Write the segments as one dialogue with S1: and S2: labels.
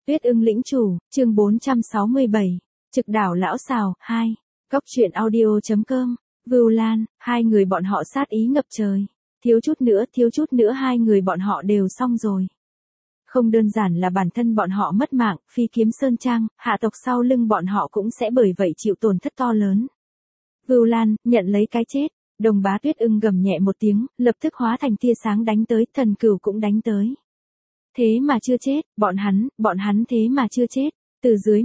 S1: Tuyết ưng lĩnh chủ, chương 467. Trực đảo lão xào, 2. Góc truyện audio.com. Vưu Lan, hai người bọn họ sát ý ngập trời. Thiếu chút nữa hai người bọn họ đều xong rồi. Không đơn giản là bản thân bọn họ mất mạng, Phi Kiếm Sơn Trang, hạ tộc sau lưng bọn họ cũng sẽ bởi vậy chịu tổn thất to lớn. Vưu Lan, nhận lấy cái chết. Đồng Bá Tuyết ưng gầm nhẹ một tiếng, lập tức hóa thành tia sáng đánh tới, Thần Cửu cũng đánh tới. Thế mà chưa chết, bọn hắn thế mà chưa chết. Từ dưới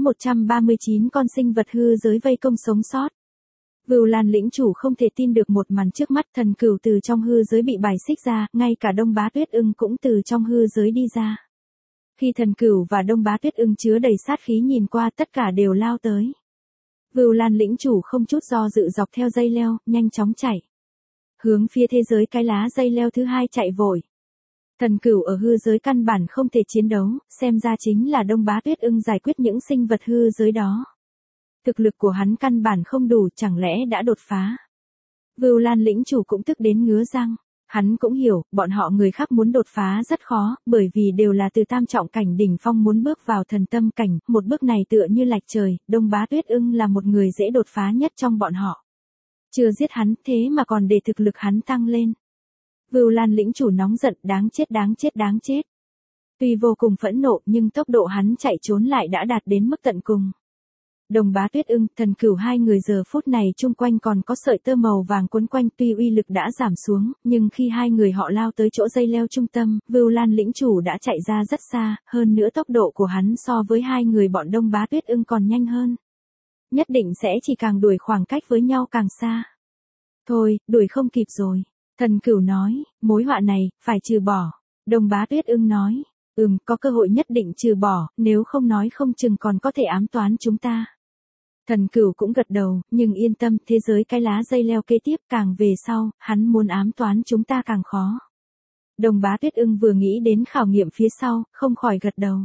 S1: 139 con sinh vật hư giới vây công sống sót. Vưu Lan lĩnh chủ không thể tin được một màn trước mắt, Thần Cửu từ trong hư giới bị bài xích ra, ngay cả Đông Bá Tuyết ưng cũng từ trong hư giới đi ra. Khi Thần Cửu và Đông Bá Tuyết ưng chứa đầy sát khí nhìn qua, tất cả đều lao tới. Vưu Lan lĩnh chủ không chút do dự dọc theo dây leo, nhanh chóng chạy. Hướng phía thế giới cái lá dây leo thứ hai chạy vội. Thần Cửu ở hư giới căn bản không thể chiến đấu, xem ra chính là Đông Bá Tuyết ưng giải quyết những sinh vật hư giới đó. Thực lực của hắn căn bản không đủ, chẳng lẽ đã đột phá. Vưu Lan lĩnh chủ cũng tức đến ngứa răng. Hắn cũng hiểu, bọn họ người khác muốn đột phá rất khó, bởi vì đều là từ tam trọng cảnh đỉnh phong muốn bước vào thần tâm cảnh, một bước này tựa như lạch trời, Đông Bá Tuyết ưng là một người dễ đột phá nhất trong bọn họ. Chưa giết hắn, thế mà còn để thực lực hắn tăng lên. Vưu Lan lĩnh chủ nóng giận, đáng chết. Tuy vô cùng phẫn nộ nhưng tốc độ hắn chạy trốn lại đã đạt đến mức tận cùng. Đồng Bá Tuyết ưng, Thần Cửu hai người giờ phút này chung quanh còn có sợi tơ màu vàng quấn quanh, tuy uy lực đã giảm xuống, nhưng khi hai người họ lao tới chỗ dây leo trung tâm, Vưu Lan lĩnh chủ đã chạy ra rất xa, hơn nữa tốc độ của hắn so với hai người bọn Đông Bá Tuyết ưng còn nhanh hơn. Nhất định sẽ chỉ càng đuổi khoảng cách với nhau càng xa. Thôi, đuổi không kịp rồi. Thần Cửu nói, mối họa này, phải trừ bỏ. Đồng Bá Tuyết ưng nói, có cơ hội nhất định trừ bỏ, nếu không nói không chừng còn có thể ám toán chúng ta. Thần Cửu cũng gật đầu, nhưng yên tâm, thế giới cái lá dây leo kế tiếp càng về sau, hắn muốn ám toán chúng ta càng khó. Đồng Bá Tuyết ưng vừa nghĩ đến khảo nghiệm phía sau, không khỏi gật đầu.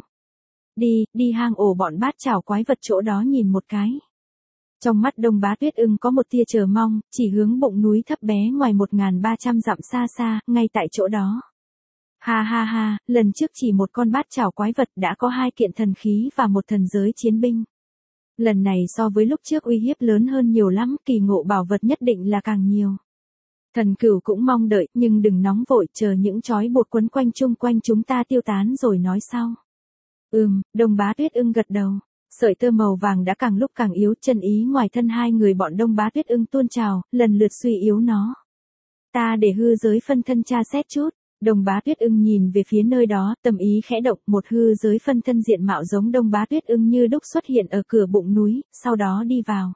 S1: Đi hang ổ bọn bát chảo quái vật chỗ đó nhìn một cái. Trong mắt Đông Bá Tuyết ưng có một tia chờ mong, chỉ hướng bụng núi thấp bé ngoài 1.300 dặm xa xa, ngay tại chỗ đó. Ha, lần trước chỉ một con bát chảo quái vật đã có 2 kiện thần khí và một thần giới chiến binh. Lần này so với lúc trước uy hiếp lớn hơn nhiều lắm, kỳ ngộ bảo vật nhất định là càng nhiều. Thần Cửu cũng mong đợi, nhưng đừng nóng vội, chờ những chói buộc quấn quanh chung quanh chúng ta tiêu tán rồi nói sau. Đông Bá Tuyết ưng gật đầu. Sợi tơ màu vàng đã càng lúc càng yếu, chân ý ngoài thân hai người bọn Đông Bá Tuyết ưng tuôn trào, lần lượt suy yếu nó. Ta để hư giới phân thân tra xét chút. Đông Bá Tuyết ưng nhìn về phía nơi đó, tâm ý khẽ động, một hư giới phân thân diện mạo giống Đông Bá Tuyết ưng như đúc xuất hiện ở cửa bụng núi, sau đó đi vào.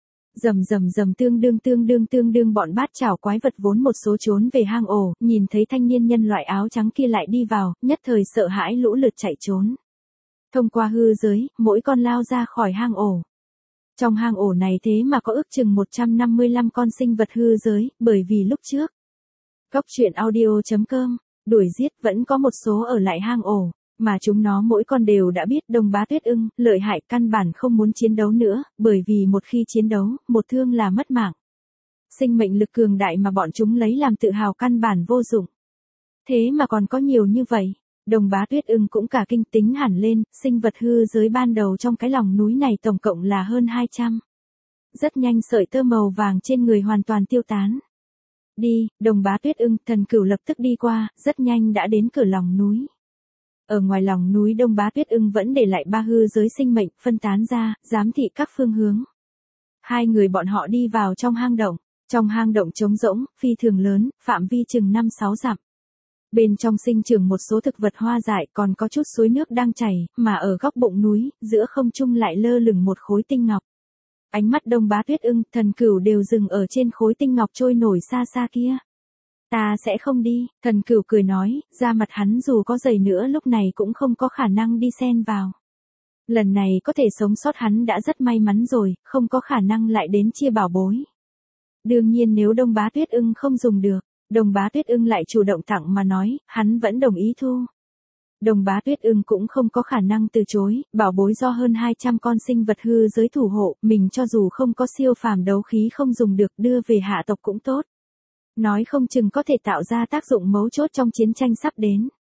S1: Rầm tương đương bọn bát chảo quái vật vốn một số trốn về hang ổ, nhìn thấy thanh niên nhân loại áo trắng kia lại đi vào, nhất thời sợ hãi lũ lượt chạy trốn. Thông qua hư giới, mỗi con lao ra khỏi hang ổ. Trong hang ổ này thế mà có ước chừng 155 con sinh vật hư giới, bởi vì lúc trước. Góc truyện audio.com, đuổi giết vẫn có một số ở lại hang ổ, mà chúng nó mỗi con đều đã biết Đông Bá Tuyết ưng, lợi hại căn bản không muốn chiến đấu nữa, bởi vì một khi chiến đấu, một thương là mất mạng. Sinh mệnh lực cường đại mà bọn chúng lấy làm tự hào căn bản vô dụng. Thế mà còn có nhiều như vậy. Đồng Bá Tuyết ưng cũng cả kinh tính hẳn lên, sinh vật hư giới ban đầu trong cái lòng núi này tổng cộng là hơn 200. Rất nhanh sợi tơ màu vàng trên người hoàn toàn tiêu tán. Đi, Đồng Bá Tuyết ưng, Thần Cửu lập tức đi qua, rất nhanh đã đến cửa lòng núi. Ở ngoài lòng núi Đông Bá Tuyết ưng vẫn để lại 3 hư giới sinh mệnh, phân tán ra, giám thị các phương hướng. Hai người bọn họ đi vào trong hang động. Trong hang động trống rỗng, phi thường lớn, phạm vi chừng 5-6 dặm. Bên trong sinh trưởng một số thực vật hoa dại, còn có chút suối nước đang chảy, mà ở góc bụng núi, giữa không trung lại lơ lửng một khối tinh ngọc. Ánh mắt Đông Bá Tuyết ưng, Thần Cửu đều dừng ở trên khối tinh ngọc trôi nổi xa xa kia. Ta sẽ không đi, Thần Cửu cười nói, da mặt hắn dù có dày nữa lúc này cũng không có khả năng đi xen vào. Lần này có thể sống sót hắn đã rất may mắn rồi, không có khả năng lại đến chia bảo bối. Đương nhiên nếu Đông Bá Tuyết ưng không dùng được. Đồng Bá Tuyết ưng lại chủ động tặng mà nói, hắn vẫn đồng ý thu. Đồng Bá Tuyết ưng cũng không có khả năng từ chối, bảo bối do hơn 200 con sinh vật hư giới thủ hộ, mình cho dù không có siêu phàm đấu khí không dùng được đưa về hạ tộc cũng tốt. Nói không chừng có thể tạo ra tác dụng mấu chốt trong chiến tranh sắp đến.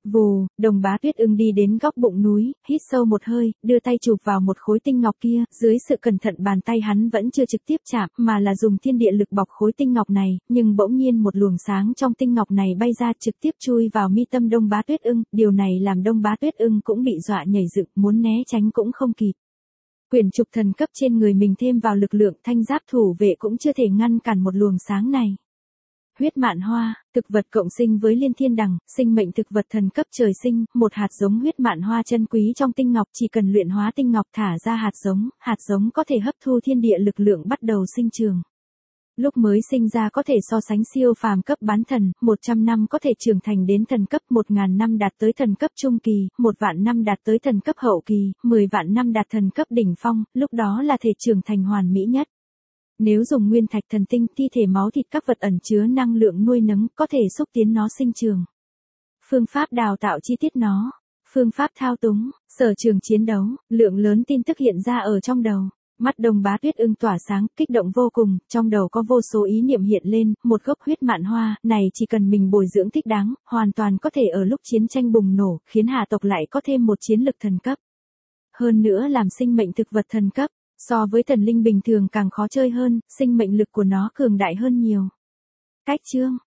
S1: Vù, Đồng Bá Tuyết Ưng đi đến góc bụng núi, hít sâu một hơi, đưa tay chụp vào một khối tinh ngọc kia, dưới sự cẩn thận bàn tay hắn vẫn chưa trực tiếp chạm, mà là dùng thiên địa lực bọc khối tinh ngọc này, nhưng bỗng nhiên một luồng sáng trong tinh ngọc này bay ra trực tiếp chui vào mi tâm Đông Bá Tuyết Ưng, điều này làm Đông Bá Tuyết Ưng cũng bị dọa nhảy dựng, muốn né tránh cũng không kịp. Quyển trục thần cấp trên người mình thêm vào lực lượng thanh giáp thủ vệ cũng chưa thể ngăn cản một luồng sáng này. Huyết mạn hoa, thực vật cộng sinh với liên thiên đằng, sinh mệnh thực vật thần cấp trời sinh, một hạt giống huyết mạn hoa chân quý trong tinh ngọc, chỉ cần luyện hóa tinh ngọc thả ra hạt giống có thể hấp thu thiên địa lực lượng bắt đầu sinh trường. Lúc mới sinh ra có thể so sánh siêu phàm cấp bán thần, 100 năm có thể trưởng thành đến thần cấp, 1000 năm đạt tới thần cấp trung kỳ, 1 vạn năm đạt tới thần cấp hậu kỳ, 10 vạn năm đạt thần cấp đỉnh phong, lúc đó là thể trưởng thành hoàn mỹ nhất. Nếu dùng nguyên thạch thần tinh, thi thể máu thịt các vật ẩn chứa năng lượng nuôi nấng, có thể xúc tiến nó sinh trường. Phương pháp đào tạo chi tiết nó, phương pháp thao túng, sở trường chiến đấu, lượng lớn tin tức hiện ra ở trong đầu. Mắt Đông Bá Tuyết Ưng tỏa sáng, kích động vô cùng, trong đầu có vô số ý niệm hiện lên, một gốc huyết mạn hoa, này chỉ cần mình bồi dưỡng thích đáng, hoàn toàn có thể ở lúc chiến tranh bùng nổ, khiến Hà tộc lại có thêm một chiến lực thần cấp. Hơn nữa làm sinh mệnh thực vật thần cấp, so với thần linh bình thường càng khó chơi hơn, sinh mệnh lực của nó cường đại hơn nhiều. Cách chương